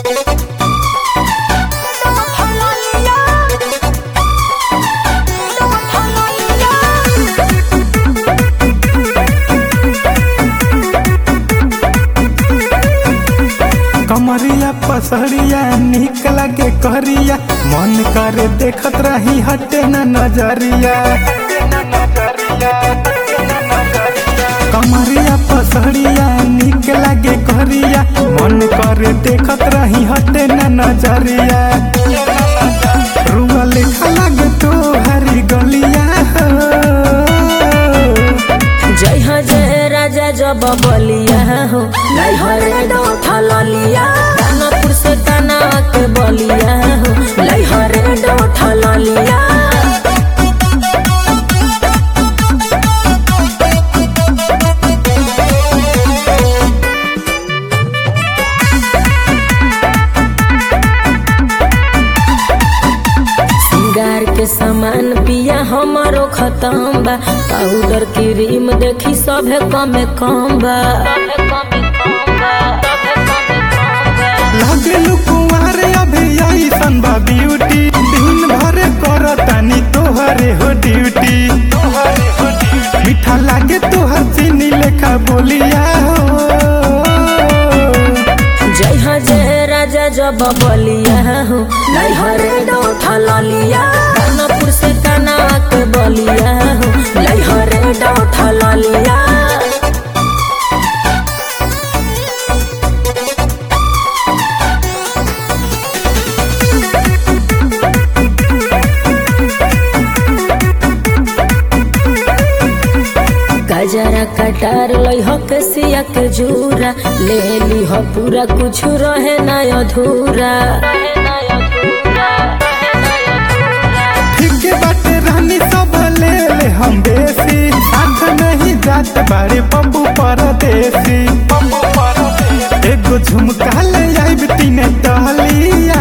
कमरिया पसरिया निक लगे करिया मन करे देखत रही हटे न नजरिया। कमरिया पसरिया निक लगे करिया मन करे देखत रही हटे न नजरिया। रुआ लेखा लगे तो हरी गलिया जय हो जय राजा जब बलिया हो लहरे डोठा ललिया दानापुर से तना के बलिया हो लहरे डोठा ललिया। सिंगार के सामान पिया हमारो खत्म बा पाउडर क्रीम देखी सभे कमे कम बा। लागेलु कुंवार अभी ऐसन बा ब्यूटी दिन भर करतानी तोहरे हो ड्यूटी। मीठा लागे तोहर चीनी लेखा बोलिया हो जय हो जय राजा जब बलिया हो लहरे डोठा ललिया दानापुर से तना के बलिया हो लहरे डोठा ललिया। गजरा कटार लइह के सिया के जूरा ले लीह पूरा कुछ रहे ना अधूरा। ठीक बाटे रानी सब ले ले हम बेसी साथ नहीं जात बारे बम्बू परदेसी। एगो झुमका ले आइब तीने टहलिया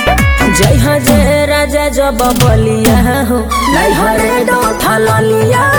जय हो जय राजा जब बलिया हो लहरे डोठा ललिया